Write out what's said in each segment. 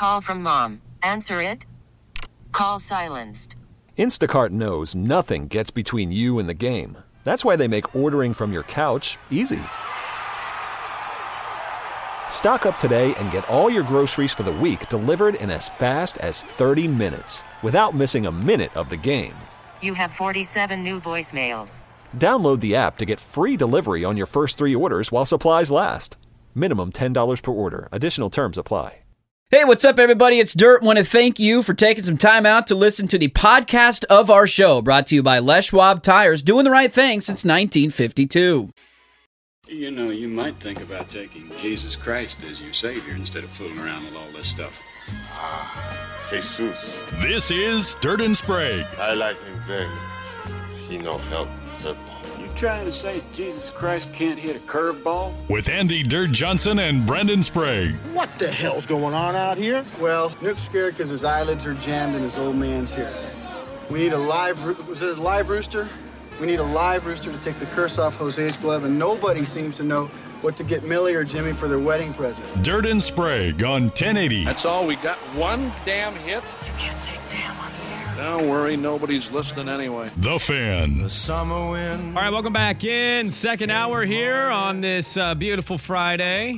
Call from mom. Answer it. Call silenced. Instacart knows nothing gets between you and the game. That's why they make ordering from your couch easy. Stock up today and get all your groceries for the week delivered in as fast as 30 minutes without missing a minute of the game. You have 47 new voicemails. Download the app to get free delivery on your first 3 orders while supplies last. Minimum $10 per order. Additional terms apply. Hey, what's up, everybody? It's Dirt. Want to thank you for taking some time out to listen to the podcast of our show, brought to you by Les Schwab Tires, doing the right thing since 1952. You know, you might think about taking Jesus Christ as your Savior instead of fooling around with all this stuff. Jesus. This is Dirt and Sprague. I like him very much. He no help curveball. You trying to say Jesus Christ can't hit a curveball? With Andy Dirt Johnson and Brendan Sprague. What the hell's going on out here? Well, Nook's scared because his eyelids are jammed and his old man's here. We need a live rooster? We need a live rooster to take the curse off Jose's glove, and nobody seems to know what to get Millie or Jimmy for their wedding present. Dirt and Sprague on 1080. That's all? We got one damn hit? You can't say damn on the air. Don't worry, nobody's listening anyway. The Fan. The summer wind. All right, welcome back in. Second hour here on this beautiful Friday.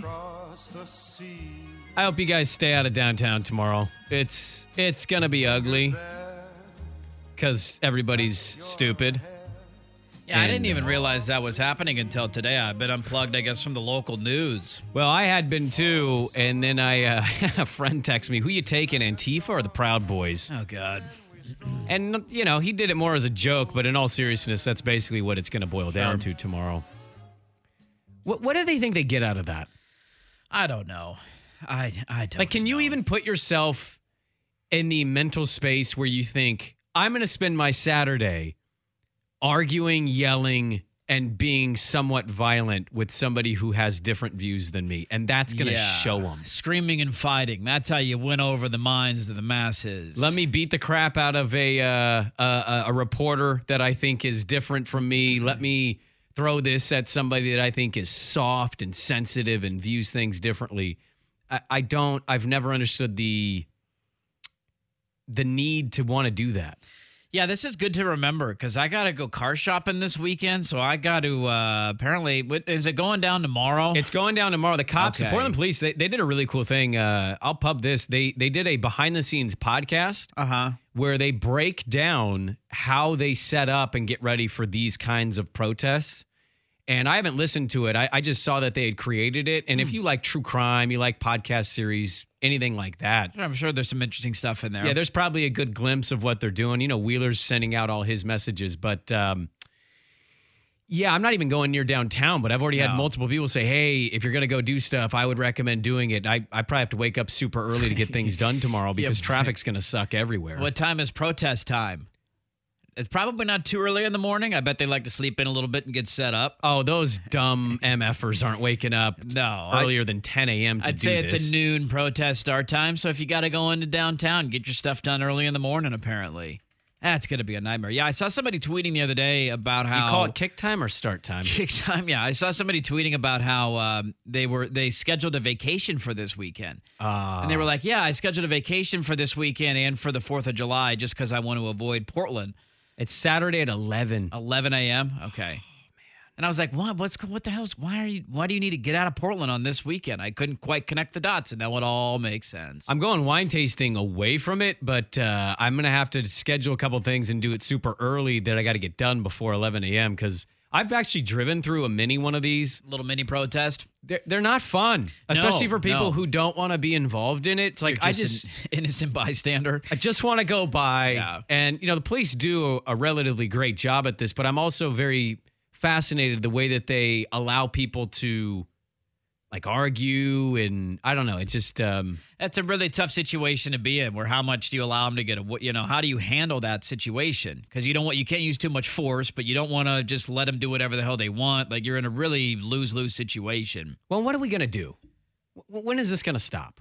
I hope you guys stay out of downtown tomorrow. It's going to be ugly because everybody's stupid. Yeah, I didn't even realize that was happening until today. I've been unplugged, I guess, from the local news. Well, I had been too, and then I had a friend text me, who you taking, Antifa or the Proud Boys? Oh, God. And, you know, he did it more as a joke, but in all seriousness, that's basically what it's going to boil down to tomorrow. What do they think they get out of that? I don't know. I don't Like, can you know. even put yourself in the mental space where you think, I'm going to spend my Saturday arguing, yelling, and being somewhat violent with somebody who has different views than me, and that's going to show them. Screaming and fighting. That's how you win over the minds of the masses. Let me beat the crap out of a reporter that I think is different from me. Let me throw this at somebody that I think is soft and sensitive and views things differently. I've never understood the need to want to do that. Yeah, this is good to remember because I got to go car shopping this weekend. So I got to apparently, is it going down tomorrow? It's going down tomorrow. The cops, Okay. the Portland police, they did a really cool thing. I'll pub this. They did a behind the scenes podcast where they break down how they set up and get ready for these kinds of protests. And I haven't listened to it. I just saw that they had created it. And if you like true crime, you like podcast series, anything like that. I'm sure there's some interesting stuff in there. Yeah, there's probably a good glimpse of what they're doing. You know, Wheeler's sending out all his messages. But, yeah, I'm not even going near downtown, but I've already had multiple people say, hey, if you're going to go do stuff, I would recommend doing it. I probably have to wake up super early to get things done tomorrow because traffic's going to suck everywhere. What time is protest time? It's probably not too early in the morning. I bet they like to sleep in a little bit and get set up. Oh, those dumb MFers aren't waking up earlier than 10 a.m. to do this. I'd say it's a noon protest start time, so if you got to go into downtown, get your stuff done early in the morning, apparently. That's going to be a nightmare. Yeah, I saw somebody tweeting the other day about how... You call it kick time or start time? Kick time, yeah. I saw somebody tweeting about how they scheduled a vacation for this weekend. And they were like, yeah, I scheduled a vacation for this weekend and for the 4th of July just because I want to avoid Portland. It's Saturday at 11. 11 a.m.? Okay. Oh, man. And I was like, what the hell? Why do you need to get out of Portland on this weekend? I couldn't quite connect the dots, and now it all makes sense. I'm going wine tasting away from it, but I'm going to have to schedule a couple things and do it super early that I got to get done before 11 a.m. because I've actually driven through a mini one of these. Little mini protest. They're not fun, especially for people who don't want to be involved in it. It's like, I just an innocent bystander. I just want to go by. And, you know, the police do a relatively great job at this, but I'm also very fascinated the way that they allow people to like argue, and I don't know. It's just that's a really tough situation to be in. Where how much do you allow them to get? How do you handle that situation? Because you can't use too much force, but you don't want to just let them do whatever the hell they want. Like you're in a really lose-lose situation. Well, what are we gonna do? When is this gonna stop?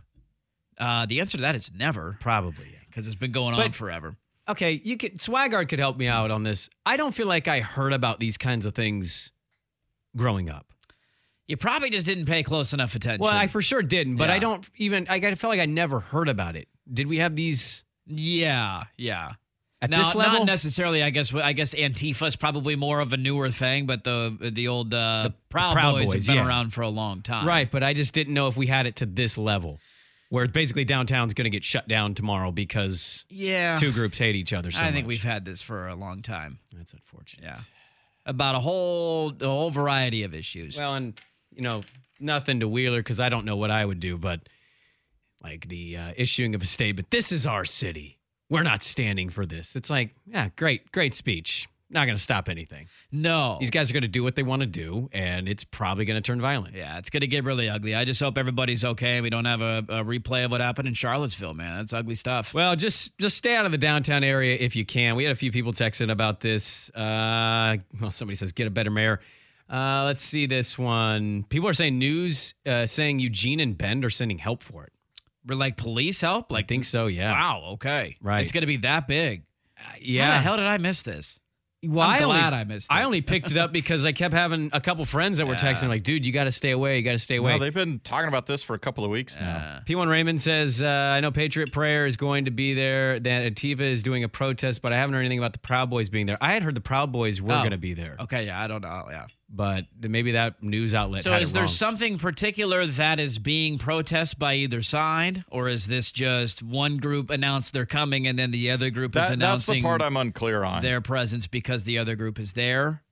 The answer to that is never. Probably, because it's been going on forever. Okay, Swagard could help me out on this. I don't feel like I heard about these kinds of things growing up. You probably just didn't pay close enough attention. Well, I for sure didn't, but Yeah. I don't even, I felt like I never heard about it. Did we have these? Yeah. At Now, this level? not necessarily. I guess Antifa's probably more of a newer thing, but the old Proud Boys have been yeah. around for a long time. Right, but I just didn't know if we had it to this level, where basically downtown's going to get shut down tomorrow because two groups hate each other so much. I think we've had this for a long time. That's unfortunate. Yeah, about a whole variety of issues. Well, and nothing to Wheeler because I don't know what I would do, but like the issuing of a statement, this is our city. We're not standing for this. It's like, yeah, great speech. Not going to stop anything. No. These guys are going to do what they want to do, and it's probably going to turn violent. Yeah, it's going to get really ugly. I just hope everybody's okay. We don't have a replay of what happened in Charlottesville, man. That's ugly stuff. Well, just stay out of the downtown area if you can. We had a few people texting about this. Somebody says, get a better mayor. Let's see this one. People are saying news saying Eugene and Bend are sending help for it. We're like police help? I think so, yeah. Wow, okay. Right. It's going to be that big. Yeah. How the hell did I miss this? Well, I'm glad I missed it. I only picked it up because I kept having a couple friends that were texting like, dude, you got to stay away. You got to stay away. No, they've been talking about this for a couple of weeks now. P1 Raymond says, I know Patriot Prayer is going to be there. That Antifa is doing a protest, but I haven't heard anything about the Proud Boys being there. I had heard the Proud Boys were going to be there. Okay, yeah, I don't know, yeah. But maybe that news outlet So had is it there wrong. something particular that is being protested by either side? Or is this just one group announced they're coming and then the other group is announcing That's the part I'm unclear on. their presence because the other group is there?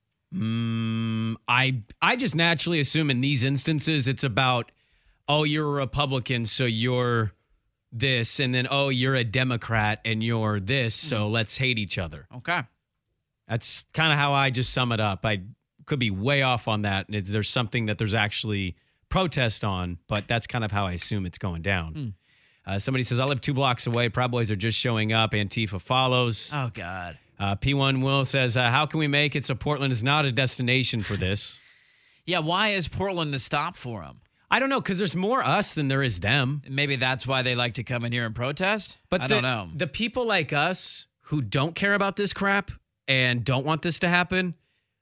I just naturally assume in these instances it's about, oh, you're a Republican, so you're this, and then, oh, you're a Democrat and you're this, so let's hate each other. Okay. That's kind of how I just sum it up. I could be way off on that. And there's something that there's actually protest on, but that's kind of how I assume it's going down. Somebody says, I live 2 blocks away. Proud Boys are just showing up. Antifa follows. Oh, God. P1 Will says, how can we make it so Portland is not a destination for this? Yeah, why is Portland the stop for them? I don't know, because there's more us than there is them. Maybe that's why they like to come in here and protest? But I don't know. The people like us who don't care about this crap and don't want this to happen,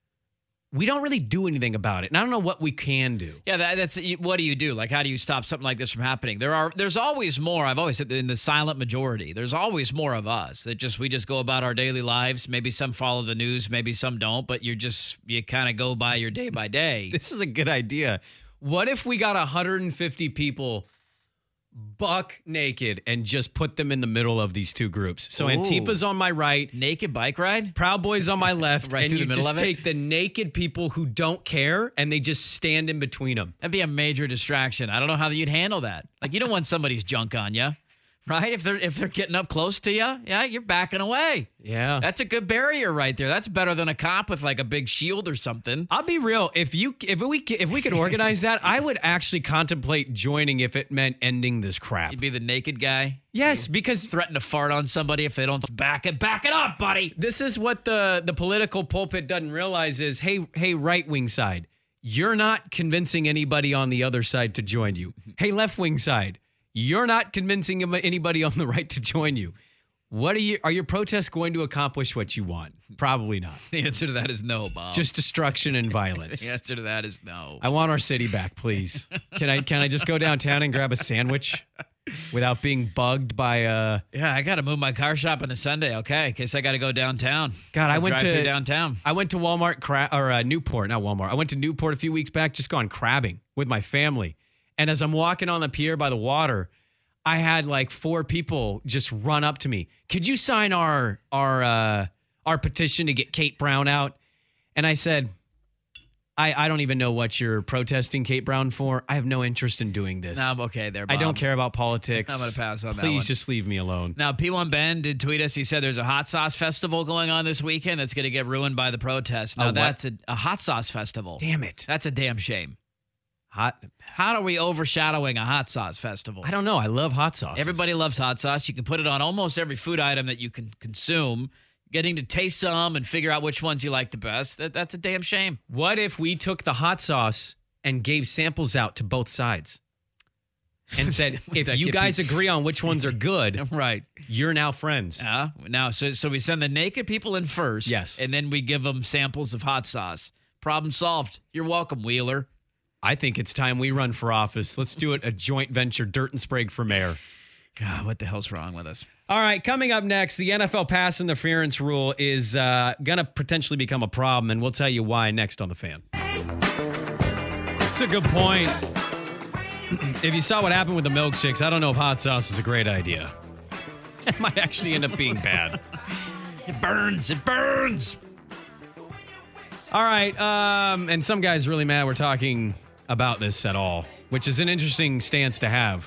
we don't really do anything about it. And I don't know what we can do. Yeah, that's what do you do? Like, how do you stop something like this from happening? There's always more. I've always said in the silent majority, there's always more of us that we just go about our daily lives. Maybe some follow the news, maybe some don't, but you kind of go by your day by day. This is a good idea. What if we got 150 people buck naked and just put them in the middle of these two groups? So Antifa's on my right. Naked bike ride? Proud Boys on my left. Right and through you the middle just of it? take the naked people who don't care and they just stand in between them. That'd be a major distraction. I don't know how you'd handle that. Like, you don't want somebody's junk on you, right? If they're getting up close to you, yeah, you're backing away. Yeah. That's a good barrier right there. That's better than a cop with like a big shield or something. I'll be real. If we could organize that, I would actually contemplate joining if it meant ending this crap. You'd be the naked guy. Yes, because threaten to fart on somebody if they don't back it up, buddy. This is what the political pulpit doesn't realize is, hey, right-wing side, you're not convincing anybody on the other side to join you. Hey, left-wing side, you're not convincing anybody on the right to join you. Are your protests going to accomplish what you want? Probably not. The answer to that is no, Bob. Just destruction and violence. The answer to that is no. I want our city back, please. Can I just go downtown and grab a sandwich without being bugged by Yeah, I got to move my car shop on a Sunday, okay? In case I got to go downtown. God, I went drive to through downtown. I went to Walmart Newport, not Walmart. I went to Newport a few weeks back, just gone crabbing with my family. And as I'm walking on the pier by the water, I had like 4 people just run up to me. Could you sign our petition to get Kate Brown out? And I said, I don't even know what you're protesting Kate Brown for. I have no interest in doing this. No, I'm okay there, Bob. I don't care about politics. I'm going to pass on that one. Please just leave me alone. Now, P1 Ben did tweet us. He said there's a hot sauce festival going on this weekend that's going to get ruined by the protests. Now, that's a hot sauce festival. Damn it. That's a damn shame. How are we overshadowing a hot sauce festival? I don't know. I love hot sauce. Everybody loves hot sauce. You can put it on almost every food item that you can consume. Getting to taste some and figure out which ones you like the best, that's a damn shame. What if we took the hot sauce and gave samples out to both sides and said, if you guys agree on which ones are good, right, you're now friends. Now, so we send the naked people in first. Yes. And then we give them samples of hot sauce. Problem solved. You're welcome, Wheeler. I think it's time we run for office. Let's do it, a joint venture, Dirt and Sprague for mayor. God, what the hell's wrong with us? All right, coming up next, the NFL pass interference rule is going to potentially become a problem, and we'll tell you why next on The Fan. That's a good point. If you saw what happened with the milkshakes, I don't know if hot sauce is a great idea. It might actually end up being bad. It burns. It burns. All right, and some guy's really mad we're talking about this at all, which is an interesting stance to have.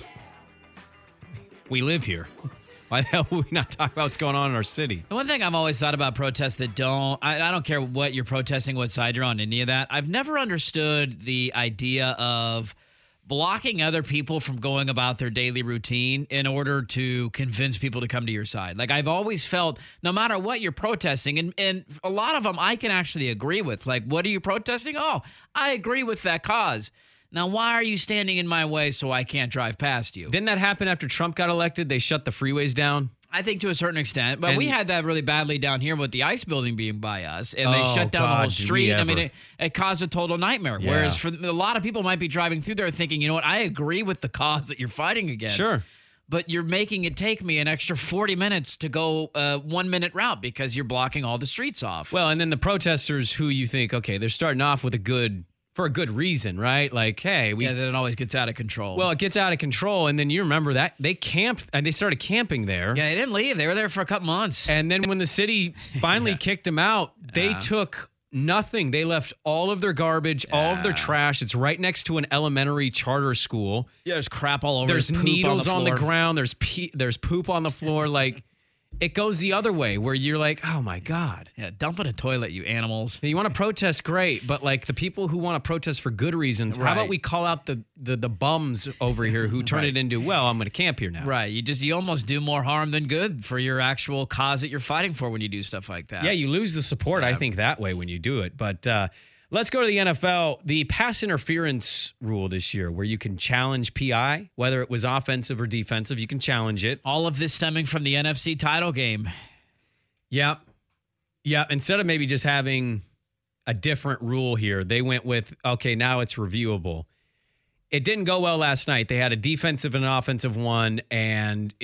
We live here. Why the hell would we not talk about what's going on in our city? The one thing I've always thought about protests that I don't care what you're protesting, what side you're on, any of that. I've never understood the idea of blocking other people from going about their daily routine in order to convince people to come to your side. Like, I've always felt no matter what you're protesting, and a lot of them I can actually agree with. Like, what are you protesting? Oh, I agree with that cause. Now, why are you standing in my way so I can't drive past you? Didn't that happen after Trump got elected? They shut the freeways down? I think to a certain extent, but we had that really badly down here with the ICE building being by us, and they shut down the whole street. I mean, it caused a total nightmare. Yeah. Whereas for a lot of people might be driving through there thinking, you know what, I agree with the cause that you're fighting against. Sure. But you're making it take me an extra 40 minutes to go a 1 minute route because you're blocking all the streets off. Well, and then the protesters who you think, okay, they're starting off with for a good reason, right? Like, hey, then it always gets out of control. Well, it gets out of control, and then you remember that they camped and they started camping there. Yeah, they didn't leave. They were there for a couple months. And then when the city finally kicked them out, they took nothing. They left all of their garbage, all of their trash. It's right next to an elementary charter school. Yeah, there's crap all over. There's needles on the ground. There's poop on the floor. Like, it goes the other way where you're like, oh my God. Yeah, dump in a toilet, you animals. You want to protest, great, but like the people who want to protest for good reasons, how about we call out the bums over here who turn it into, well, I'm going to camp here now. Right. You almost do more harm than good for your actual cause that you're fighting for when you do stuff like that. Yeah, you lose the support, I think, that way when you do it. But let's go to the NFL. The pass interference rule this year, where you can challenge PI, whether it was offensive or defensive, you can challenge it. All of this stemming from the NFC title game. Yeah. Yeah. Instead of maybe just having a different rule here, they went with, okay, now it's reviewable. It didn't go well last night. They had a defensive and an offensive one, and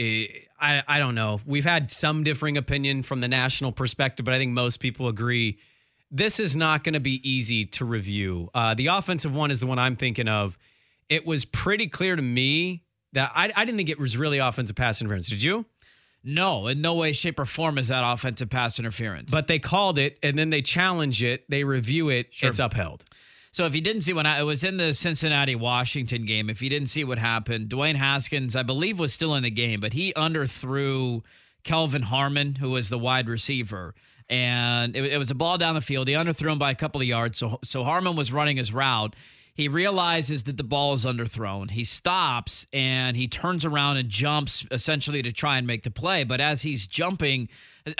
I don't know. We've had some differing opinion from the national perspective, but I think most people agree this is not going to be easy to review. The offensive one is the one I'm thinking of. It was pretty clear to me that I didn't think it was really offensive pass interference. Did you? No, in no way, shape, or form is that offensive pass interference. But they called it, and then they challenge it, they review it, It's upheld. So if you didn't see it was in the Cincinnati-Washington game. If you didn't see what happened, Dwayne Haskins, I believe, was still in the game, but he underthrew Kelvin Harmon, who was the wide receiver. And it was a ball down the field. He underthrew him by a couple of yards. So Harmon was running his route. He realizes that the ball is underthrown. He stops and he turns around and jumps essentially to try and make the play. But as he's stopping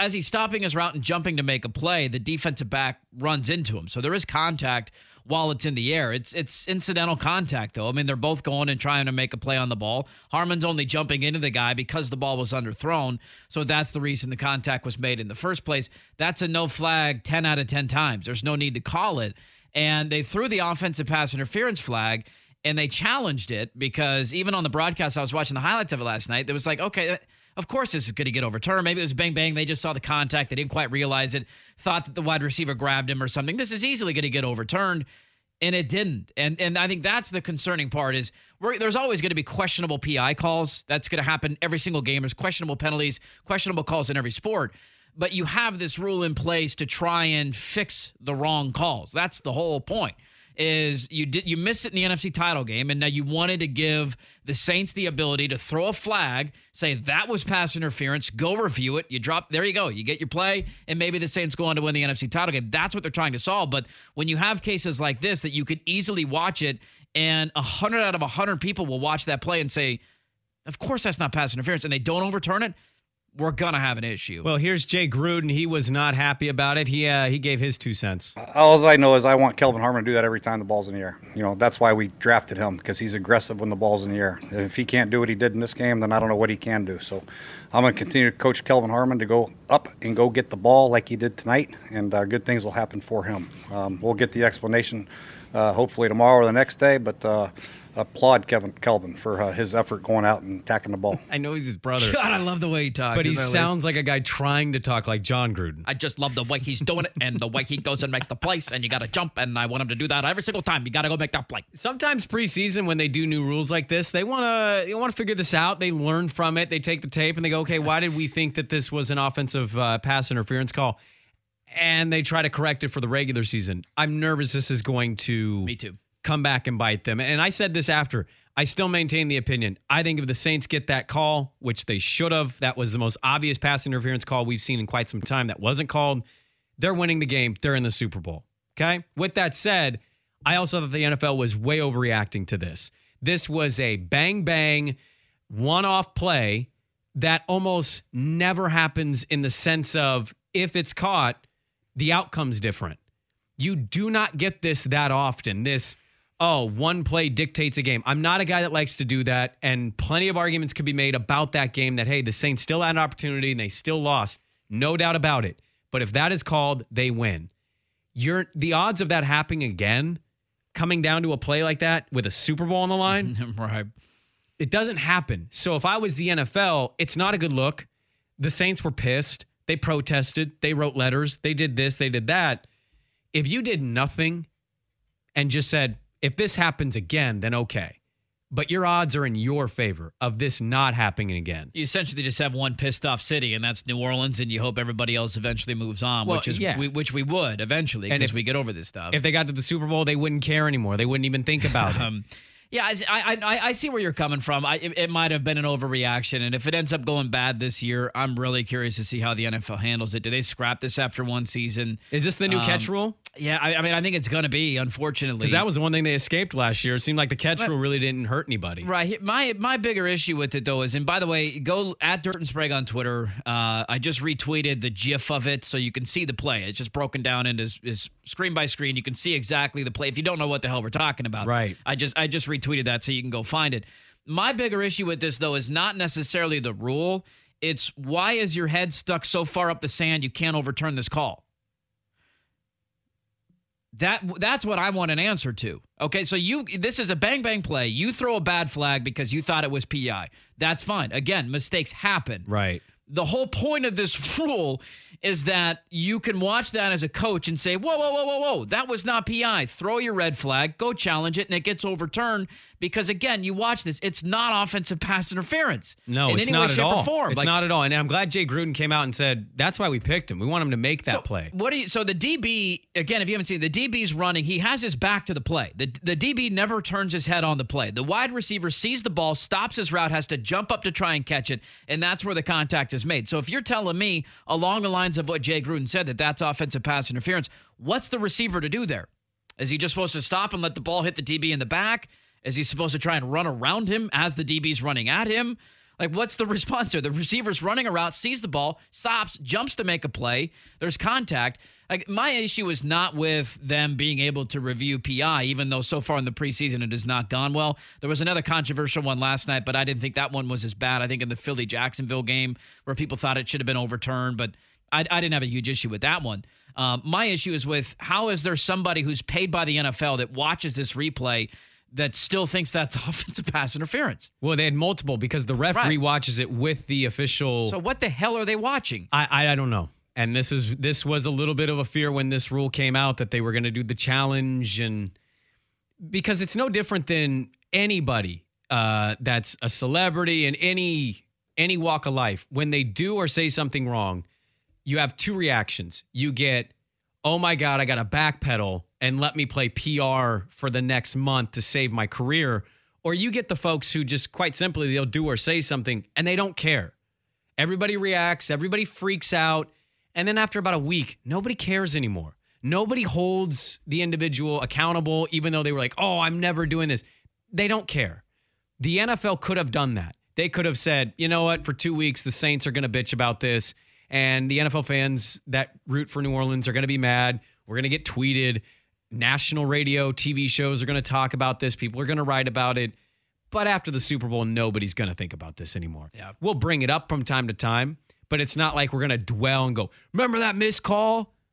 his route and jumping to make a play, the defensive back runs into him. So there is contact while it's in the air. It's incidental contact, though. I mean, they're both going and trying to make a play on the ball. Harmon's only jumping into the guy because the ball was underthrown. So that's the reason the contact was made in the first place. That's a no flag 10 out of 10 times. There's no need to call it. And they threw the offensive pass interference flag, and they challenged it because even on the broadcast, I was watching the highlights of it last night. It was like, okay, of course this is going to get overturned. Maybe it was bang, bang. They just saw the contact. They didn't quite realize it, thought that the wide receiver grabbed him or something. This is easily going to get overturned, and it didn't. And I think that's the concerning part is there's always going to be questionable PI calls. That's going to happen every single game. There's questionable penalties, questionable calls in every sport. But you have this rule in place to try and fix the wrong calls. That's the whole point. Is you missed it in the NFC title game, and now you wanted to give the Saints the ability to throw a flag, say that was pass interference, go review it, there you go, you get your play, and maybe the Saints go on to win the NFC title game. That's what they're trying to solve. But when you have cases like this that you could easily watch it, and 100 out of 100 people will watch that play and say, of course that's not pass interference, and they don't overturn it, we're going to have an issue. Well, here's Jay Gruden. He was not happy about it. He gave his 2 cents. All I know is I want Kelvin Harmon to do that every time the ball's in the air. You know, that's why we drafted him, because he's aggressive when the ball's in the air. And if he can't do what he did in this game, then I don't know what he can do. So I'm going to continue to coach Kelvin Harmon to go up and go get the ball like he did tonight, and good things will happen for him. We'll get the explanation hopefully tomorrow or the next day. But applaud Kelvin for his effort going out and attacking the ball. I know he's his brother. God, I love the way he talks. But he sounds like a guy trying to talk like John Gruden. I just love the way he's doing it and the way he goes and makes the plays, and you got to jump, and I want him to do that every single time. You got to go make that play. Sometimes preseason, when they do new rules like this, they want to figure this out. They learn from it. They take the tape and they go, okay, why did we think that this was an offensive pass interference call? And they try to correct it for the regular season. I'm nervous this is going to Me too. come back and bite them. And I said this after. I still maintain the opinion. I think if the Saints get that call, which they should have, that was the most obvious pass interference call we've seen in quite some time that wasn't called, they're winning the game. They're in the Super Bowl. Okay? With that said, I also thought the NFL was way overreacting to this. This was a bang-bang, one-off play that almost never happens in the sense of if it's caught, the outcome's different. You do not get this that often. One play dictates a game. I'm not a guy that likes to do that, and plenty of arguments could be made about that game that, hey, the Saints still had an opportunity and they still lost. No doubt about it. But if that is called, they win. The odds of that happening again, coming down to a play like that with a Super Bowl on the line, right? It doesn't happen. So if I was the NFL, it's not a good look. The Saints were pissed. They protested. They wrote letters. They did this. They did that. If you did nothing and just said, if this happens again, then okay. But your odds are in your favor of this not happening again. You essentially just have one pissed off city, and that's New Orleans, and you hope everybody else eventually moves on, which we would eventually because we get over this stuff. If they got to the Super Bowl, they wouldn't care anymore. They wouldn't even think about it. Yeah, I see where you're coming from. It might have been an overreaction, and if it ends up going bad this year, I'm really curious to see how the NFL handles it. Do they scrap this after one season? Is this the new catch rule? Yeah, I think it's going to be, unfortunately. Because that was the one thing they escaped last year. It seemed like the catch rule really didn't hurt anybody. Right. My bigger issue with it, though, is, and by the way, go at Dirt and Sprague on Twitter. I just retweeted the GIF of it so you can see the play. It's just broken down into screen by screen. You can see exactly the play if you don't know what the hell we're talking about. Right. I just retweeted that so you can go find it. My bigger issue with this, though, is not necessarily the rule. It's why is your head stuck so far up the sand you can't overturn this call? That's what I want an answer to. Okay, so this is a bang-bang play. You throw a bad flag because you thought it was PI. That's fine. Again, mistakes happen. Right. The whole point of this rule is that you can watch that as a coach and say, whoa, that was not PI. Throw your red flag, go challenge it, and it gets overturned because, again, you watch this. It's not offensive pass interference. No, it's not at all. It's not at all. And I'm glad Jay Gruden came out and said, that's why we picked him. We want him to make that play. So the DB, again, if you haven't seen it, the DB's running. He has his back to the play. The DB never turns his head on the play. The wide receiver sees the ball, stops his route, has to jump up to try and catch it, and that's where the contact is made. So if you're telling me along the lines of what Jay Gruden said, that's offensive pass interference, what's the receiver to do there? Is he just supposed to stop and let the ball hit the DB in the back? Is he supposed to try and run around him as the DB's running at him? Like, what's the response there? The receiver's running a route, sees the ball, stops, jumps to make a play. There's contact. Like, my issue is not with them being able to review PI, even though so far in the preseason it has not gone well. There was another controversial one last night, but I didn't think that one was as bad. I think in the Philly-Jacksonville game where people thought it should have been overturned, but I didn't have a huge issue with that one. My issue is with how is there somebody who's paid by the NFL that watches this replay that still thinks that's offensive pass interference? Well, they had multiple because the referee watches it with the official. So what the hell are they watching? I don't know. And this was a little bit of a fear when this rule came out that they were going to do the challenge, and because it's no different than anybody that's a celebrity in any walk of life. When they do or say something wrong, you have two reactions. You get, oh my God, I got to backpedal and let me play PR for the next month to save my career. Or you get the folks who just quite simply, they'll do or say something and they don't care. Everybody reacts, everybody freaks out. And then after about a week, nobody cares anymore. Nobody holds the individual accountable, even though they were like, oh, I'm never doing this. They don't care. The NFL could have done that. They could have said, you know what, for 2 weeks, the Saints are going to bitch about this. And the NFL fans that root for New Orleans are going to be mad. We're going to get tweeted. National radio, TV shows are going to talk about this. People are going to write about it. But after the Super Bowl, nobody's going to think about this anymore. Yeah. We'll bring it up from time to time, but it's not like we're going to dwell and go, remember that missed call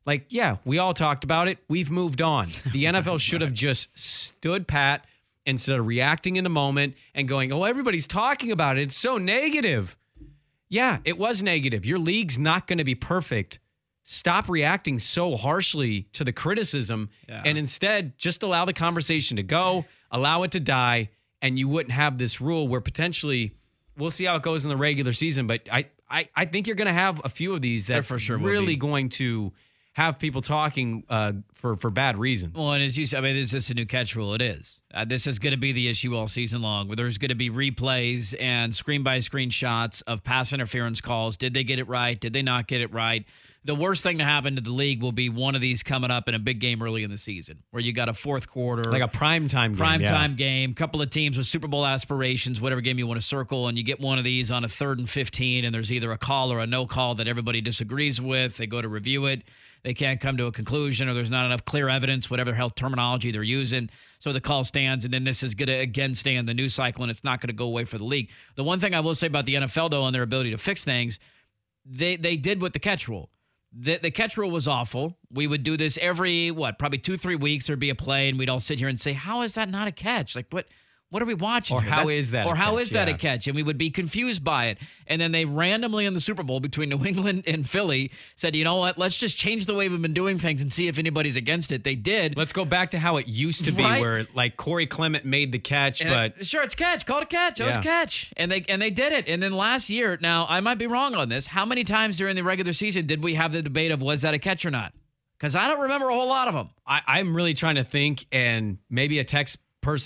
Like, yeah, we all talked about it. We've moved on. The NFL should have just stood pat instead of reacting in the moment and going, oh, everybody's talking about it. It's so negative. Yeah, it was negative. Your league's not going to be perfect. Stop reacting so harshly to the criticism and instead just allow the conversation to go, allow it to die, and you wouldn't have this rule where potentially we'll see how it goes in the regular season. But I think you're going to have a few of these that for sure really going to have people talking for bad reasons. Well, and as you said, I mean, it's just a new catch rule. It is. This is going to be the issue all season long, where there's going to be replays and screen-by-screen shots of pass interference calls. Did they get it right? Did they not get it right? The worst thing to happen to the league will be one of these coming up in a big game early in the season, where you got a fourth quarter. Like a primetime game. Game, couple of teams with Super Bowl aspirations, whatever game you want to circle, and you get one of these on a 3rd and 15, and there's either a call or a no call that everybody disagrees with. They go to review it. They can't come to a conclusion, or there's not enough clear evidence, whatever health terminology they're using. So the call stands, and then this is going to again stay in the news cycle, and it's not going to go away for the league. The one thing I will say about the NFL, though, and their ability to fix things, they did with the catch rule. The catch rule was awful. We would do this every, probably 2-3 weeks. There'd be a play, and we'd all sit here and say, how is that not a catch? Like, what are we watching? Or how is that a catch? And we would be confused by it. And then they randomly in the Super Bowl between New England and Philly said, you know what? Let's just change the way we've been doing things and see if anybody's against it. They did. Let's go back to how it used to be, where like Corey Clement made the catch, sure, it's catch. Call it a catch. That was catch. And they did it. And then last year, now I might be wrong on this. How many times during the regular season did we have the debate of was that a catch or not? Because I don't remember a whole lot of them. I'm really trying to think, and maybe a text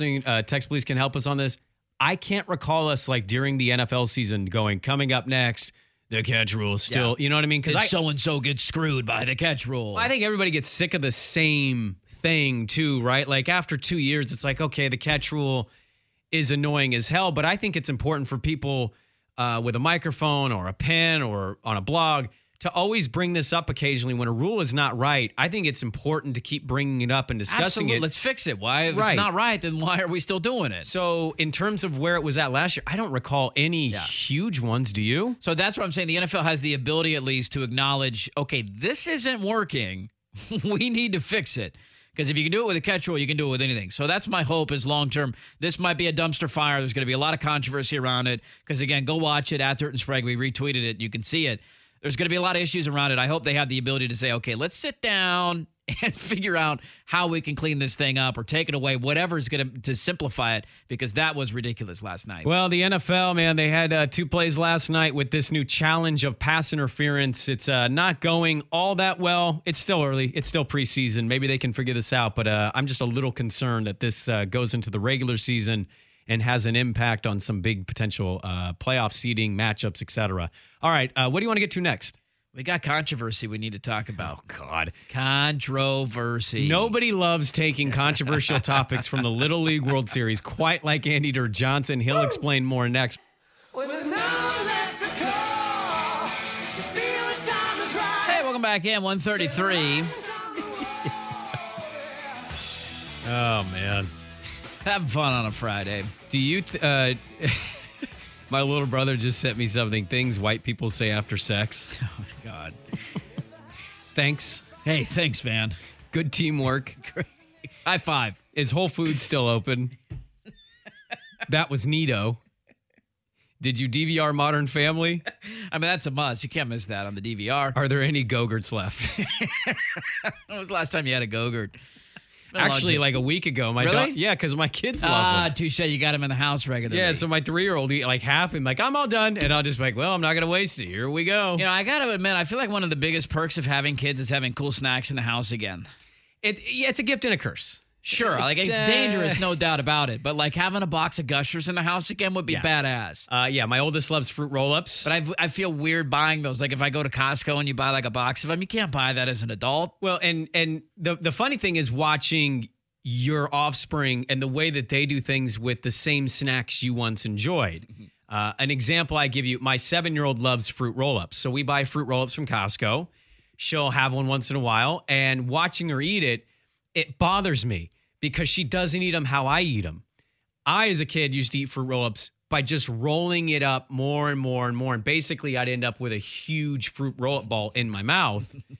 police can help us on this. I can't recall us like during the NFL season going, coming up next, the catch rule is still, you know what I mean? Because so-and-so gets screwed by the catch rule. I think everybody gets sick of the same thing too, right? Like after 2 years, it's like, okay, the catch rule is annoying as hell, but I think it's important for people with a microphone or a pen or on a blog to always bring this up occasionally when a rule is not right. I think it's important to keep bringing it up and discussing it. Let's fix it. Why? If it's not right, then why are we still doing it? So in terms of where it was at last year, I don't recall any huge ones. Do you? So that's what I'm saying. The NFL has the ability at least to acknowledge, okay, this isn't working. We need to fix it. Because if you can do it with a catch rule, you can do it with anything. So that's my hope is long-term. This might be a dumpster fire. There's going to be a lot of controversy around it. Because, again, go watch it at Dirt and Sprague. We retweeted it. You can see it. There's going to be a lot of issues around it. I hope they have the ability to say, okay, let's sit down and figure out how we can clean this thing up or take it away, whatever is going to simplify it, because that was ridiculous last night. Well, the NFL, man, they had 2 plays last night with this new challenge of pass interference. It's not going all that well. It's still early. It's still preseason. Maybe they can figure this out, but I'm just a little concerned that this goes into the regular season and has an impact on some big potential playoff seeding, matchups, etc. All right, what do you want to get to next? We got controversy we need to talk about. Oh, God. Controversy. Nobody loves taking controversial topics from the Little League World Series quite like Andy Dirt Johnson. He'll explain more next. Hey, welcome back in, 133. Oh, man. Having fun on a Friday. Do you... my little brother just sent me something. Things white people say after sex. Oh, my God. Thanks. Hey, thanks, man. Good teamwork. High five. Is Whole Foods still open? That was neato. Did you DVR Modern Family? I mean, that's a must. You can't miss that on the DVR. Are there any Go-Gurts left? When was the last time you had a Go-Gurt? Actually, like a week ago. My really? Yeah, because my kids love them. Touche. You got them in the house regularly. Yeah, so my 3-year-old eat like half and like, I'm all done. And I'll just be like, well, I'm not going to waste it. Here we go. You know, I got to admit, I feel like one of the biggest perks of having kids is having cool snacks in the house again. It's a gift and a curse. Sure, it's dangerous, no doubt about it. But like having a box of Gushers in the house again would be badass. Yeah, my oldest loves fruit roll-ups. But I feel weird buying those. Like if I go to Costco and you buy like a box of them, you can't buy that as an adult. Well, and the funny thing is watching your offspring and the way that they do things with the same snacks you once enjoyed. An example I give you, my 7-year-old loves fruit roll-ups. So we buy fruit roll-ups from Costco. She'll have one once in a while. And watching her eat it, it bothers me because she doesn't eat them how I eat them. I, as a kid, used to eat fruit roll-ups by just rolling it up more and more and more. And basically, I'd end up with a huge fruit roll-up ball in my mouth.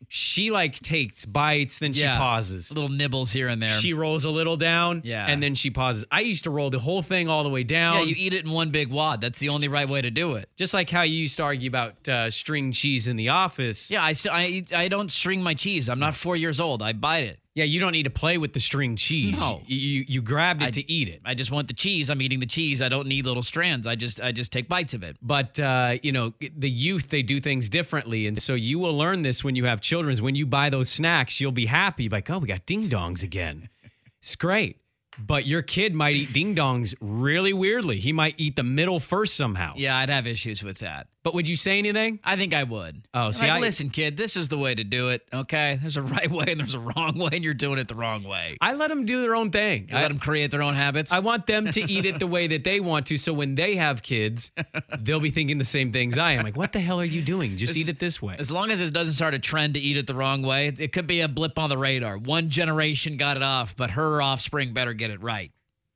she takes bites, then she pauses. Little nibbles here and there. She rolls a little down, and then she pauses. I used to roll the whole thing all the way down. Yeah, you eat it in one big wad. That's the only right way to do it. Just like how you used to argue about string cheese in the office. Yeah, I don't string my cheese. I'm not 4 years old. I bite it. Yeah, you don't need to play with the string cheese. No. You grabbed it to eat it. I just want the cheese. I'm eating the cheese. I don't need little strands. I just take bites of it. But, the youth, they do things differently. And so you will learn this when you have children. When you buy those snacks, you'll be happy. Like, oh, we got ding-dongs again. It's great. But your kid might eat ding-dongs really weirdly. He might eat the middle first somehow. Yeah, I'd have issues with that. But would you say anything? I think I would. Oh, see, listen, kid, this is the way to do it, okay? There's a right way and there's a wrong way, and you're doing it the wrong way. I let them do their own thing. I let them create their own habits. I want them to eat it the way that they want to, so when they have kids, they'll be thinking the same things I am. Like, what the hell are you doing? Just eat it this way. As long as it doesn't start a trend to eat it the wrong way, it could be a blip on the radar. One generation got it off, but her offspring better get it right.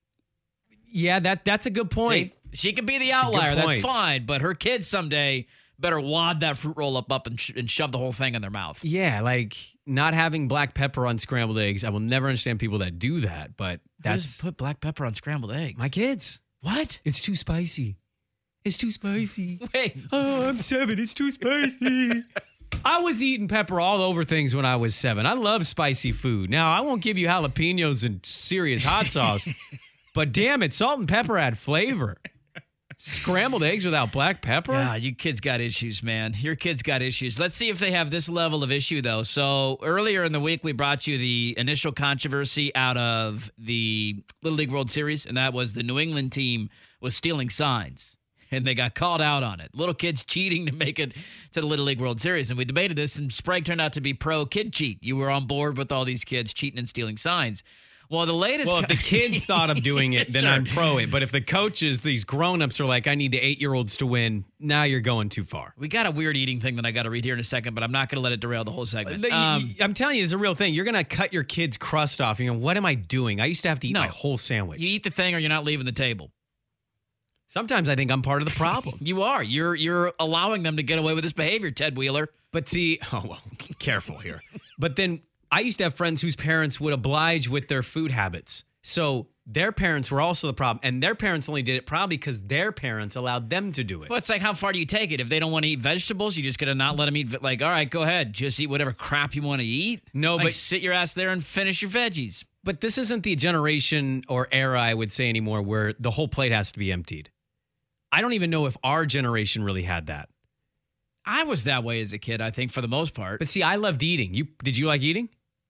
Yeah, that's a good point. See, she could be the outlier. That's fine. But her kids someday better wad that fruit roll up and shove the whole thing in their mouth. Yeah, like not having black pepper on scrambled eggs. I will never understand people that do that. But that's put black pepper on scrambled eggs. My kids. What? It's too spicy. It's too spicy. Wait. Oh, I'm 7. It's too spicy. I was eating pepper all over things when I was 7. I love spicy food. Now, I won't give you jalapenos and serious hot sauce. But damn it, salt and pepper add flavor. Scrambled eggs without black pepper? Yeah, you kids got issues, man. Your kids got issues. Let's see if they have this level of issue, though. So earlier in the week, we brought you the initial controversy out of the Little League World Series, and that was the New England team was stealing signs, and they got called out on it. Little kids cheating to make it to the Little League World Series, and we debated this, and Sprague turned out to be pro-kid cheat. You were on board with all these kids cheating and stealing signs. Well, if the kids thought of doing it, then sure. I'm pro it. But if the coaches, these grown-ups are like, I need the 8-year-olds to win, now you're going too far. We got a weird eating thing that I got to read here in a second, but I'm not going to let it derail the whole segment. I'm telling you, it's a real thing. You're going to cut your kid's crust off. You know, what am I doing? I used to have to eat my whole sandwich. You eat the thing or you're not leaving the table. Sometimes I think I'm part of the problem. You are. You're allowing them to get away with this behavior, Ted Wheeler. But see, careful here. But then I used to have friends whose parents would oblige with their food habits. So their parents were also the problem. And their parents only did it probably because their parents allowed them to do it. Well, it's like, how far do you take it? If they don't want to eat vegetables, you just got to not let them eat. Like, all right, go ahead. Just eat whatever crap you want to eat. No, but sit your ass there and finish your veggies. But this isn't the generation or era, I would say, anymore where the whole plate has to be emptied. I don't even know if our generation really had that. I was that way as a kid, I think, for the most part. But see, I loved eating. Did you like eating?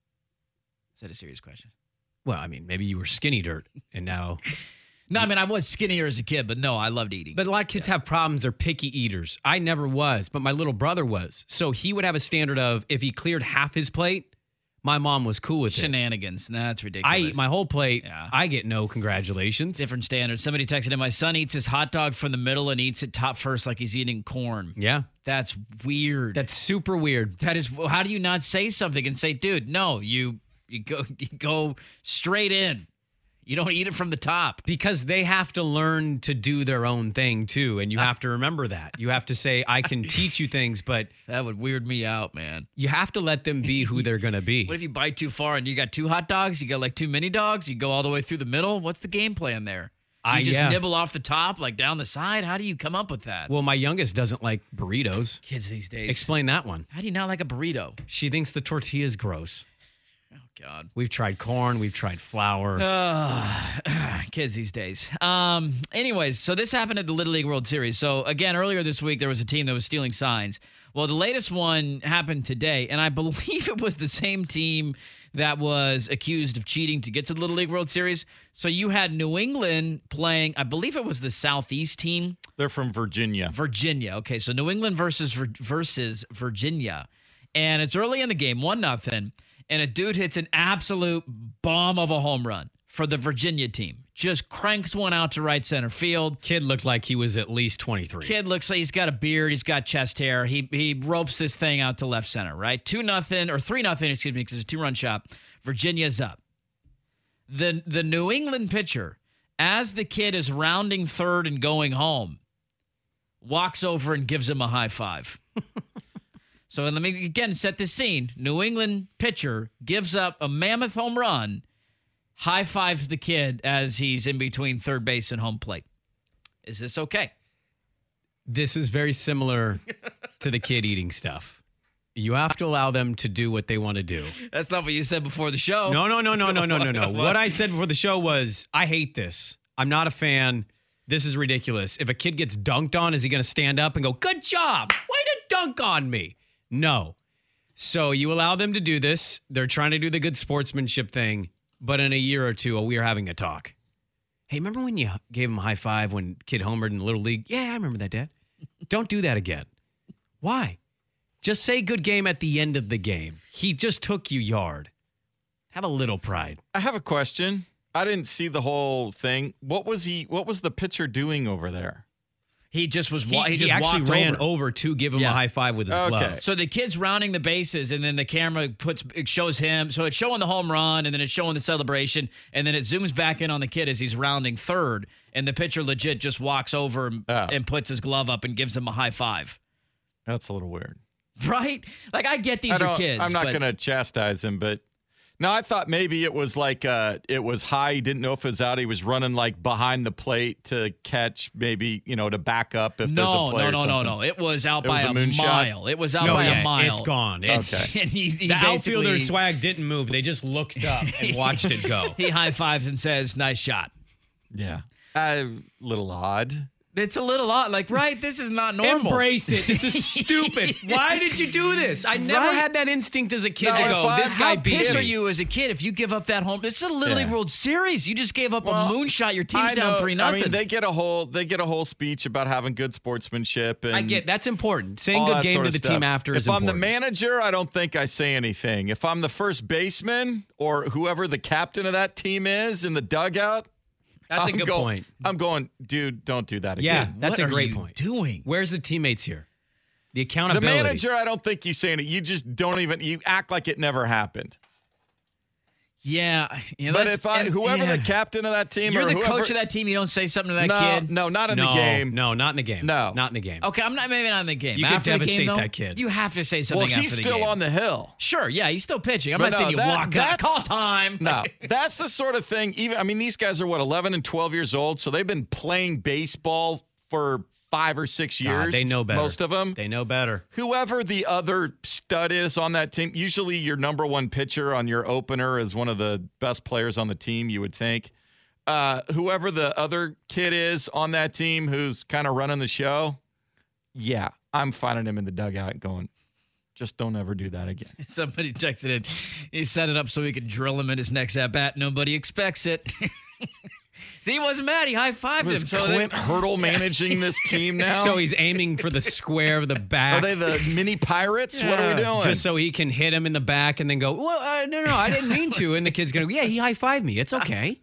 Is that a serious question? Well, I mean, maybe you were skinny dirt and now... No, I mean, I was skinnier as a kid, but no, I loved eating. But a lot of kids have problems. They're picky eaters. I never was, but my little brother was. So he would have a standard of if he cleared half his plate, my mom was cool with Shenanigans. That's ridiculous. I eat my whole plate. Yeah. I get no congratulations. Different standards. Somebody texted in, my son eats his hot dog from the middle and eats it top first like he's eating corn. Yeah. That's weird. That's super weird. That is, how do you not say something and say, dude, no, you go straight in. You don't eat it from the top. Because they have to learn to do their own thing, too. And you have to remember that. You have to say, I can teach you things, but... That would weird me out, man. You have to let them be who they're going to be. What if you bite too far and you got 2 hot dogs? You got like 2 mini dogs? You go all the way through the middle? What's the game plan there? You just nibble off the top, like down the side? How do you come up with that? Well, my youngest doesn't like burritos. Kids these days. Explain that one. How do you not like a burrito? She thinks the tortilla's gross. Oh, God. We've tried corn. We've tried flour. Kids these days. Anyways, so this happened at the Little League World Series. So, again, earlier this week, there was a team that was stealing signs. Well, the latest one happened today, and I believe it was the same team that was accused of cheating to get to the Little League World Series. So you had New England playing, I believe it was the Southeast team. They're from Virginia. Virginia. Okay, so New England versus Virginia. And it's early in the game, 1-0. And a dude hits an absolute bomb of a home run for the Virginia team. Just cranks one out to right center field. Kid looked like he was at least 23. Kid looks like he's got a beard. He's got chest hair. He ropes this thing out to left center, right? 2-0 or 3-0, excuse me, because it's a 2-run shot. Virginia's up. The New England pitcher, as the kid is rounding third and going home, walks over and gives him a high five. So let me again set the scene. New England pitcher gives up a mammoth home run, high fives the kid as he's in between third base and home plate. Is this okay? This is very similar to the kid eating stuff. You have to allow them to do what they want to do. That's not what you said before the show. No. What I said before the show was, I hate this. I'm not a fan. This is ridiculous. If a kid gets dunked on, is he going to stand up and go, good job, way to dunk on me? No. So you allow them to do this. They're trying to do the good sportsmanship thing. But in a year or two, we are having a talk. Hey, remember when you gave him a high five when kid homered in Little League? Yeah, I remember that, Dad. Don't do that again. Why? Just say good game at the end of the game. He just took you yard. Have a little pride. I have a question. I didn't see the whole thing. What was the pitcher doing over there? He just was. He actually ran over to give him a high five with his glove. So the kid's rounding the bases, and then the camera shows him. So it's showing the home run, and then it's showing the celebration, and then it zooms back in on the kid as he's rounding third, and the pitcher legit just walks over and puts his glove up and gives him a high five. That's a little weird, right? Like I get these are kids. I'm not going to chastise him, but. No, I thought maybe it was like it was high. He didn't know if it was out. He was running like behind the plate to catch, maybe, to back up if there's a play or something. No. It was out by a mile. It was out by a mile. It's gone. Okay. And the outfielder's swag didn't move. They just looked up and watched it go. He high-fives and says, nice shot. Yeah. A little odd. It's a little odd. Like, right, this is not normal. Embrace it. This is stupid. Why did you do this? I never had that instinct as a kid to go, this guy beat me. How pissed are you as a kid if you give up that home? This is a Little League World Series. You just gave up a moonshot. Your team's down 3-0. I mean, they get a whole speech about having good sportsmanship. And I get that's important. Saying good game to the team after is important. If I'm the manager, I don't think I say anything. If I'm the first baseman or whoever the captain of that team is in the dugout, that's a good point. I'm going, dude, don't do that again. Yeah, that's a great point. Doing? Where's the teammates here? The accountability. The manager, I don't think you say it. You just don't even, you act like it never happened. Yeah. But if whoever the captain of that team you're or the whoever, coach of that team, you don't say something to that kid? No, not in the game. No, not in the game. No. Not in the game. Okay, maybe not in the game. You after could devastate the game, though, that kid. You have to say something after the game. Well, he's still on the hill. Sure, yeah, he's still pitching. I'm not saying you walk out. Call time. No, that's the sort of thing. These guys are 11 and 12 years old, so they've been playing baseball for 5 or 6 years. They know better. Most of them. They know better. Whoever the other stud is on that team, usually your number one pitcher on your opener is one of the best players on the team, you would think. Whoever the other kid is on that team who's kind of running the show, yeah, I'm finding him in the dugout and going, just don't ever do that again. Somebody texted in. He set it up so he could drill him in his next at-bat. Nobody expects it. See, he wasn't mad. He high-fived him. Is Clint Hurdle managing this team now? So he's aiming for the square of the back. Are they the mini Pirates? Yeah. What are we doing? Just so he can hit him in the back and then go, well, no, I didn't mean to. And the kid's going to go, yeah, he high-fived me. It's okay.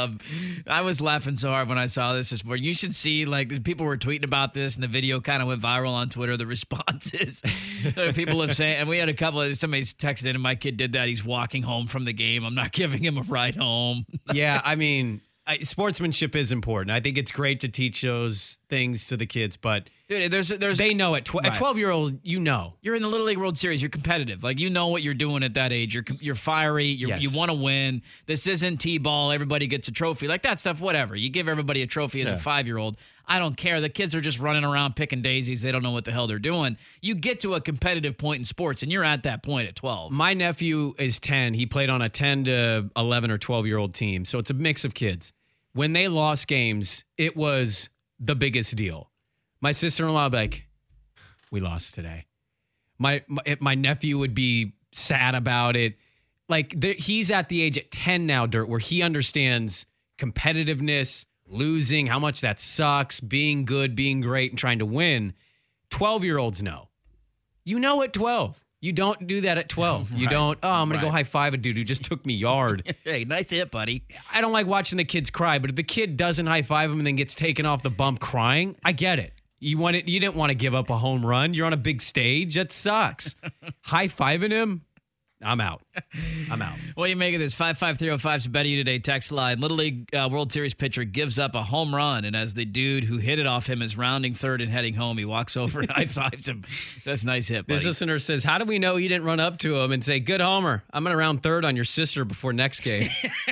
I was laughing so hard when I saw this morning. You should see, like, people were tweeting about this, and the video kind of went viral on Twitter, the responses. People have said, and we had a couple of, somebody's texted in, and my kid did that. He's walking home from the game. I'm not giving him a ride home. Yeah, I mean, sportsmanship is important. I think it's great to teach those things to the kids, but dude, there's they know it. A 12-year-old, you're in the Little League World Series. You're competitive. Like, you know what you're doing at that age. You're fiery. You want to win. This isn't T-ball. Everybody gets a trophy. Like that stuff. Whatever. You give everybody a trophy as a 5-year-old. I don't care. The kids are just running around picking daisies. They don't know what the hell they're doing. You get to a competitive point in sports, and you're at that point at 12. My nephew is 10. He played on a 10 to 11 or 12-year-old team, so it's a mix of kids. When they lost games, it was the biggest deal. My sister-in-law would be like, we lost today. My nephew would be sad about it. Like, he's at the age at 10 now, Dirt, where he understands competitiveness, losing, how much that sucks, being good, being great, and trying to win. 12-year-olds know. You know at 12. You don't do that at 12. You don't, I'm going to go high-five a dude who just took me yard. Hey, nice hit, buddy. I don't like watching the kids cry, but if the kid doesn't high-five him and then gets taken off the bump crying, I get it. You didn't want to give up a home run. You're on a big stage. That sucks. High-fiving him? I'm out. What do you make of this? 55305's Bet You Today text line. Little League World Series pitcher gives up a home run, and as the dude who hit it off him is rounding third and heading home, he walks over and high-fives him. That's a nice hit, buddy. This listener says, how do we know you didn't run up to him and say, good homer, I'm going to round third on your sister before next game?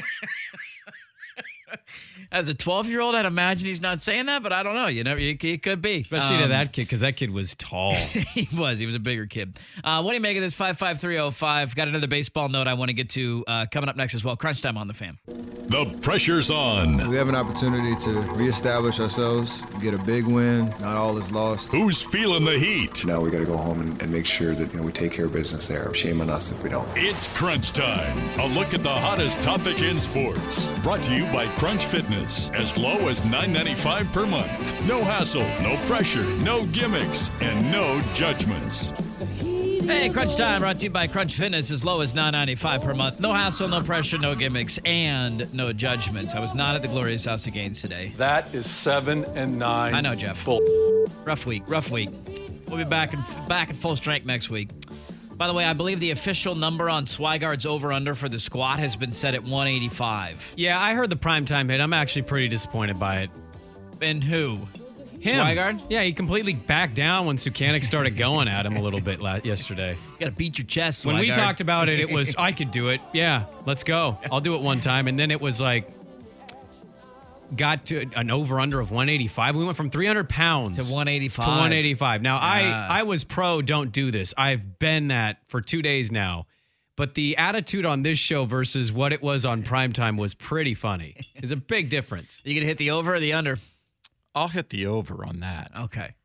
As a 12-year-old, I'd imagine he's not saying that, but I don't know. You know, he could be. Especially to that kid, because that kid was tall. He was a bigger kid. What do you make of this? 55305. Got another baseball note I want to get to coming up next as well. Crunch time on the Fan. The pressure's on. We have an opportunity to reestablish ourselves, get a big win. Not all is lost. Who's feeling the heat? Now we got to go home and make sure that we take care of business there. Shame on us if we don't. It's Crunch Time. A look at the hottest topic in sports. Brought to you by Crunch Fitness. As low as $9.95 per month. No hassle, no pressure, no gimmicks, and no judgments. Hey, Crunch Time brought to you by Crunch Fitness. As low as $9.95 per month. No hassle, no pressure, no gimmicks, and no judgments. I was not at the Glorious House of Gains today. That is 7 and 9. I know, Jeff. Rough week. We'll be back in full strength next week. By the way, I believe the official number on Swigard's over-under for the squat has been set at 185. Yeah, I heard the primetime hit. I'm actually pretty disappointed by it. And who? Him. Swigard? Yeah, he completely backed down when Sukanik started going at him a little bit yesterday. You got to beat your chest, Swigard. When we talked about it, it was, I could do it. Yeah, let's go. I'll do it one time. And then it was like, got to an over-under of 185. We went from 300 pounds to 185. Now, I was pro don't do this. I've been that for 2 days now. But the attitude on this show versus what it was on primetime was pretty funny. It's a big difference. You going to hit the over or the under? I'll hit the over on that. Okay.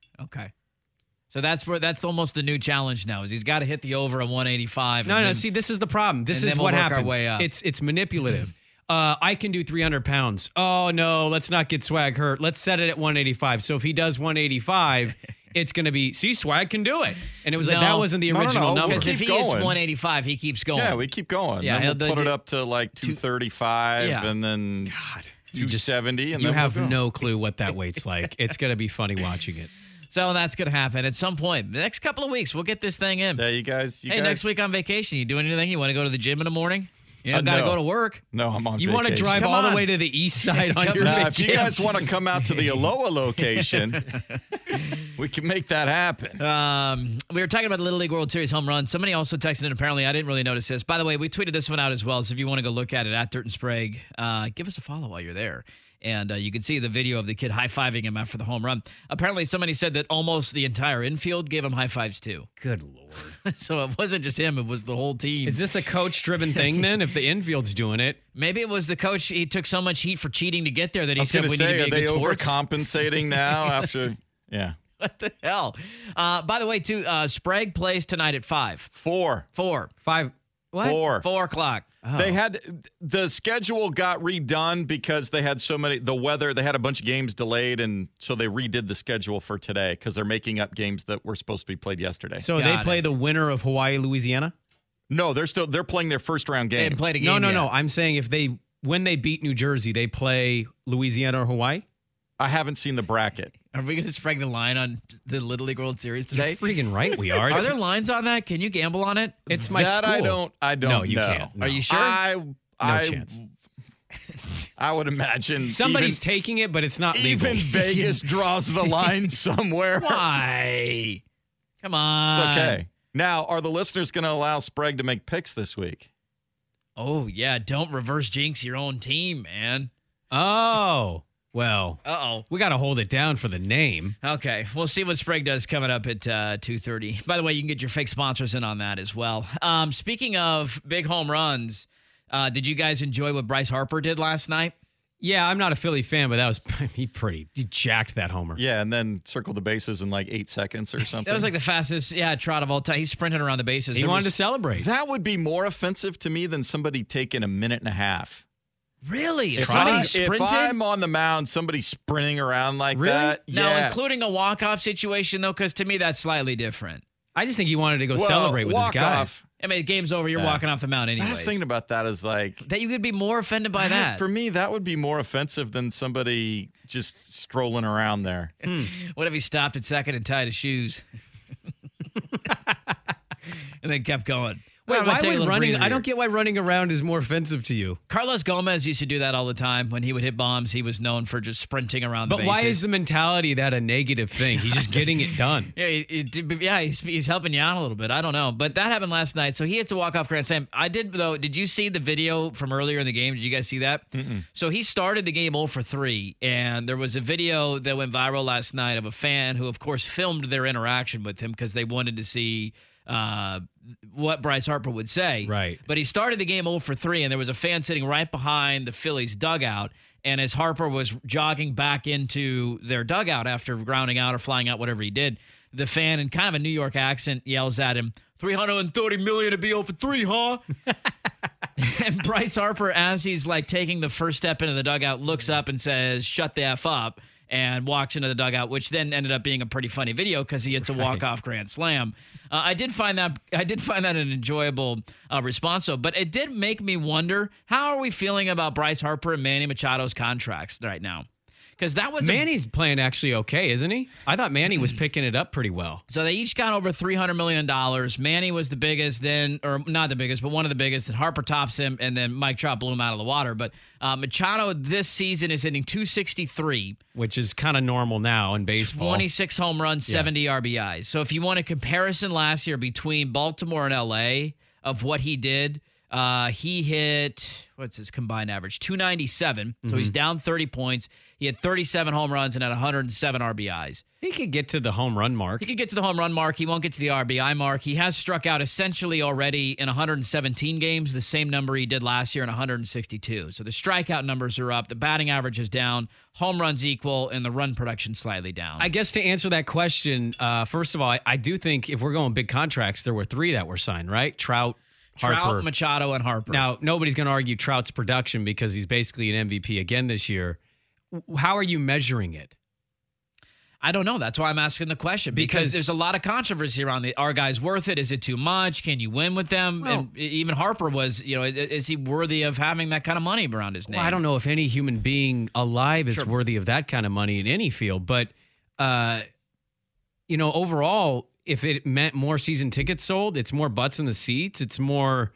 So that's almost the new challenge now. Is he's got to hit the over on 185. No. See, this is the problem. This is what happens. It's manipulative. I can do 300 pounds. Oh, no, let's not get Swag hurt. Let's set it at 185. So if he does 185, it's going to be, see, Swag can do it. And it was like, that wasn't the original number. Because if he hits 185, he keeps going. Yeah, we keep going. Yeah, he'll put it up to like 235 and then 270. You have no clue what that weight's like. It's going to be funny watching it. So that's going to happen at some point. The next couple of weeks, we'll get this thing in. Yeah, you guys. Next week on vacation, you doing anything? You want to go to the gym in the morning? You don't got to go to work. No, I'm on vacation. You want to drive all the way to the east side on your vacation? If you guys want to come out to the Aloha location, we can make that happen. We were talking about the Little League World Series home run. Somebody also texted in. Apparently, I didn't really notice this. By the way, we tweeted this one out as well. So if you want to go look at it, at Dirt and Sprague, give us a follow while you're there. And you can see the video of the kid high-fiving him after the home run. Apparently, somebody said that almost the entire infield gave him high fives, too. Good Lord. So it wasn't just him. It was the whole team. Is this a coach-driven thing, then, if the infield's doing it? Maybe it was the coach. He took so much heat for cheating to get there that he said we need to be are they sports. overcompensating now after? Yeah. What the hell? By the way, too, Sprague plays tonight at 5. 4. 5. What? 4 o'clock. Oh. They had the schedule got redone because they had the weather. They had a bunch of games delayed, and so they redid the schedule for today because they're making up games that were supposed to be played yesterday. So they play the winner of Hawaii, Louisiana? No, they're playing their first round game. They haven't played a game. No. I'm saying when they beat New Jersey, they play Louisiana or Hawaii? I haven't seen the bracket. Are we going to Sprague the line on the Little League World Series today? You're freaking right we are. Are there lines on that? Can you gamble on it? It's my school. I don't No, you know. can't. No. Are you sure? No chance. I would imagine somebody's taking it, but it's not legal. Even Vegas draws the line somewhere. Why? Come on. It's okay. Now, are the listeners going to allow Sprague to make picks this week? Oh, yeah. Don't reverse jinx your own team, man. Oh. Well, we got to hold it down for the name. Okay, we'll see what Sprague does coming up at 2:30. By the way, you can get your fake sponsors in on that as well. Speaking of big home runs, did you guys enjoy what Bryce Harper did last night? Yeah, I'm not a Philly fan, but that was he jacked that homer. Yeah, and then circled the bases in like 8 seconds or something. That was like the fastest trot of all time. He's sprinting around the bases. He wanted to celebrate. That would be more offensive to me than somebody taking a minute and a half. Really? If I'm on the mound, somebody sprinting around like that. Now, yeah. including a walk-off situation, though, because to me, that's slightly different. I just think he wanted to go celebrate with his guys. I mean, game's over. You're walking off the mound anyways. I was thinking about that as like... That you could be more offended by that. For me, that would be more offensive than somebody just strolling around there. What if he stopped at second and tied his shoes? And then kept going? Wait, I'm gonna why take a would little running? breather I don't here. get why running around is more offensive to you. Carlos Gomez used to do that all the time. When he would hit bombs, he was known for just sprinting around the But bases. why is the mentality that a negative thing? He's just getting it done. Yeah, he's helping you out a little bit. I don't know. But that happened last night. So he hits a walk-off grand slam. I did, though. Did you see the video from earlier in the game? Did you guys see that? Mm-mm. So he started the game 0 for 3, and there was a video that went viral last night of a fan who, of course, filmed their interaction with him because they wanted to see what Bryce Harper would say. Right. But he started the game 0 for 3, and there was a fan sitting right behind the Phillies dugout. And as Harper was jogging back into their dugout after grounding out or flying out, whatever he did, the fan in kind of a New York accent yells at him, $330 million to be 0 for 3, huh? And Bryce Harper, as he's like taking the first step into the dugout, looks up and says, "Shut the F up," and walks into the dugout, which then ended up being a pretty funny video because he hits a walk-off grand slam. I did find that an enjoyable response, though. But it did make me wonder, how are we feeling about Bryce Harper and Manny Machado's contracts right now? Because that was Manny's playing actually okay, isn't he? I thought Manny was picking it up pretty well. So they each got over $300 million. Manny was the biggest then, or not the biggest, but one of the biggest. And Harper tops him, and then Mike Trout blew him out of the water. But Machado this season is hitting .263. Which is kind of normal now in baseball. 26 home runs, 70 RBIs. So if you want a comparison last year between Baltimore and LA of what he did, he hit, what's his combined average? 297. So he's down 30 points. He had 37 home runs and had 107 RBIs. He could get to the home run mark. He could get to the home run mark. He won't get to the RBI mark. He has struck out essentially already in 117 games, the same number he did last year in 162. So the strikeout numbers are up. The batting average is down. Home runs equal, and the run production slightly down. I guess to answer that question, first of all, I do think if we're going big contracts, there were 3 that were signed, right? Trout, Harper, Machado, and Harper. Now, nobody's going to argue Trout's production because he's basically an MVP again this year. How are you measuring it? I don't know. That's why I'm asking the question. Because there's a lot of controversy around the, are guys worth it? Is it too much? Can you win with them? Well, and even Harper was, is he worthy of having that kind of money around his name? Well, I don't know if any human being alive is worthy of that kind of money in any field. But, overall, if it meant more season tickets sold, it's more butts in the seats, it's more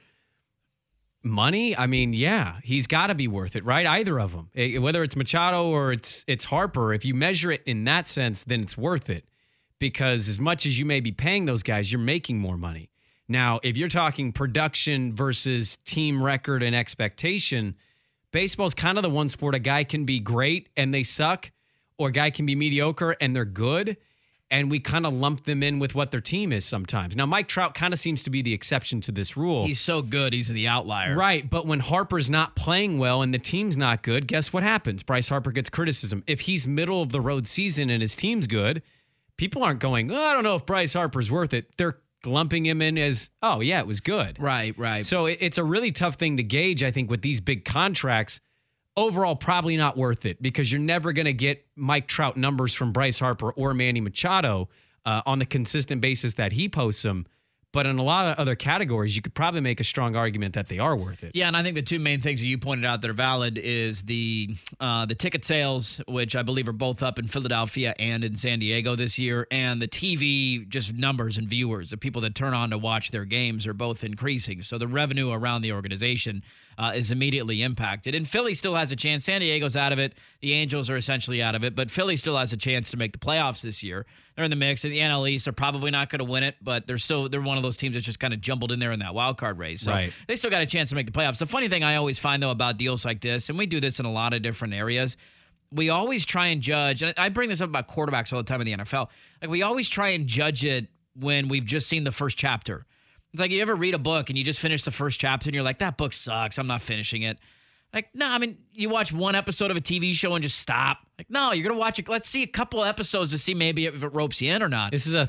money. I mean, yeah, he's got to be worth it, right? Either of them, whether it's Machado or it's Harper. If you measure it in that sense, then it's worth it, because as much as you may be paying those guys, you're making more money. Now, if you're talking production versus team record and expectation, baseball's kind of the one sport a guy can be great and they suck, or a guy can be mediocre and they're good. And we kind of lump them in with what their team is sometimes. Now, Mike Trout kind of seems to be the exception to this rule. He's so good, he's the outlier. Right, but when Harper's not playing well and the team's not good, guess what happens? Bryce Harper gets criticism. If he's middle of the road season and his team's good, people aren't going, I don't know if Bryce Harper's worth it. They're lumping him in as, oh, yeah, it was good. Right. So it's a really tough thing to gauge, I think, with these big contracts. Overall, probably not worth it, because you're never going to get Mike Trout numbers from Bryce Harper or Manny Machado on the consistent basis that he posts them. But in a lot of other categories, you could probably make a strong argument that they are worth it. Yeah, and I think the 2 main things that you pointed out that are valid is the ticket sales, which I believe are both up in Philadelphia and in San Diego this year, and the TV just numbers and viewers, the people that turn on to watch their games, are both increasing. So the revenue around the organization is immediately impacted. And Philly still has a chance. San Diego's out of it. The Angels are essentially out of it. But Philly still has a chance to make the playoffs this year. They're in the mix. And the NL East are probably not going to win it, but they're one of those teams that's just kind of jumbled in there in that wild card race. So They still got a chance to make the playoffs. The funny thing I always find, though, about deals like this, and we do this in a lot of different areas, we always try and judge, and I bring this up about quarterbacks all the time in the NFL, like we always try and judge it when we've just seen the first chapter. It's like you ever read a book and you just finish the first chapter and you're like, that book sucks, I'm not finishing it. Like, no, I mean, you watch one episode of a TV show and just stop. Like, no, you're going to watch it. Let's see a couple episodes to see maybe if it ropes you in or not. This is a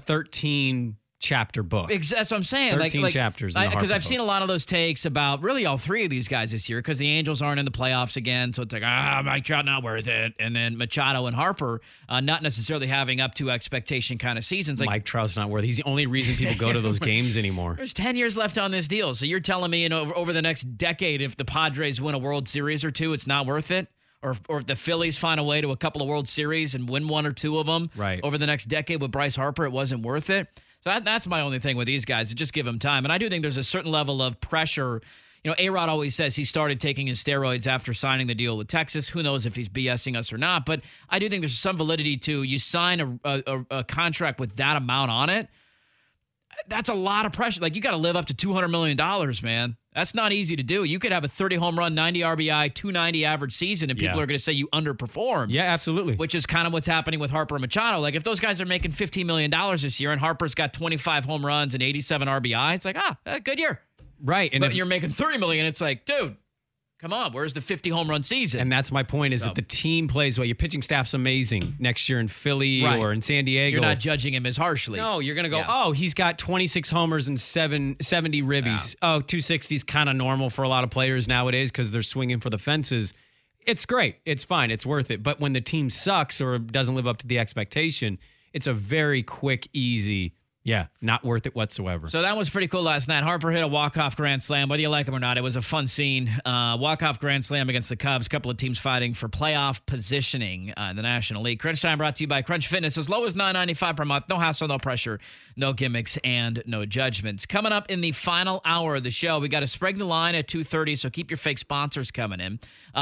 13-chapter book. That's what I'm saying. 13 chapters in the Harper Because I've book. seen a lot of those takes about really all 3 of these guys this year, because the Angels aren't in the playoffs again. So it's like, Mike Trout not worth it. And then Machado and Harper not necessarily having up to expectation kind of seasons. Like, Mike Trout's not worth it. He's the only reason people go to those games anymore. There's 10 years left on this deal. So you're telling me over the next decade, if the Padres win a World Series or 2, it's not worth it? or if the Phillies find a way to a couple of World Series and win one or two of them over the next decade with Bryce Harper, it wasn't worth it. So that's my only thing with these guys, is just give them time. And I do think there's a certain level of pressure. You know, A-Rod always says he started taking his steroids after signing the deal with Texas. Who knows if he's BSing us or not. But I do think there's some validity to you sign a contract with that amount on it. That's a lot of pressure. Like, you got to live up to $200 million, man. That's not easy to do. You could have a 30 home run, 90 RBI, 290 average season, and people are going to say you underperformed. Yeah, absolutely. Which is kind of what's happening with Harper and Machado. Like, if those guys are making $15 million this year and Harper's got 25 home runs and 87 RBI, it's like, good year. Right. And but you're making $30 million, it's like, dude, come on, where's the 50 home run season? And that's my point, is that the team plays well. Your pitching staff's amazing next year in Philly or in San Diego. You're not judging him as harshly. No, you're going to go, he's got 26 homers and 70 ribbies. Yeah. 260 is kind of normal for a lot of players nowadays because they're swinging for the fences. It's great. It's fine. It's worth it. But when the team sucks or doesn't live up to the expectation, it's a very quick, easy, not worth it whatsoever. So that was pretty cool last night. Harper hit a walk-off grand slam. Whether you like him or not, it was a fun scene. Walk-off grand slam against the Cubs. A couple of teams fighting for playoff positioning in the National League. Crunch Time brought to you by Crunch Fitness. As low as $9.95 per month. No hassle, no pressure, no gimmicks, and no judgments. Coming up in the final hour of the show, we got a Sprague the Line at 2:30, so keep your fake sponsors coming in.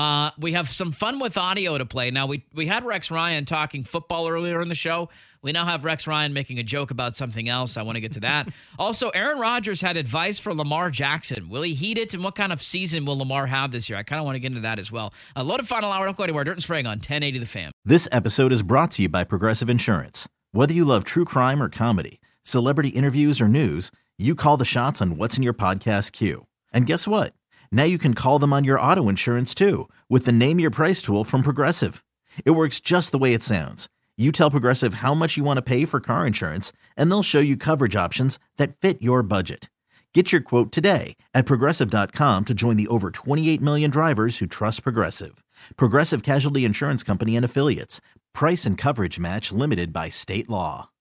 We have some fun with audio to play. Now, we had Rex Ryan talking football earlier in the show. We now have Rex Ryan making a joke about something else. I want to get to that. Also, Aaron Rodgers had advice for Lamar Jackson. Will he heed it? And what kind of season will Lamar have this year? I kind of want to get into that as well. Loaded final hour. Don't go anywhere. Dirt and Sprague on 1080 The Fan. This episode is brought to you by Progressive Insurance. Whether you love true crime or comedy, celebrity interviews or news, you call the shots on what's in your podcast queue. And guess what? Now you can call them on your auto insurance too with the Name Your Price tool from Progressive. It works just the way it sounds. You tell Progressive how much you want to pay for car insurance, and they'll show you coverage options that fit your budget. Get your quote today at Progressive.com to join the over 28 million drivers who trust Progressive. Progressive Casualty Insurance Company and Affiliates. Price and coverage match limited by state law.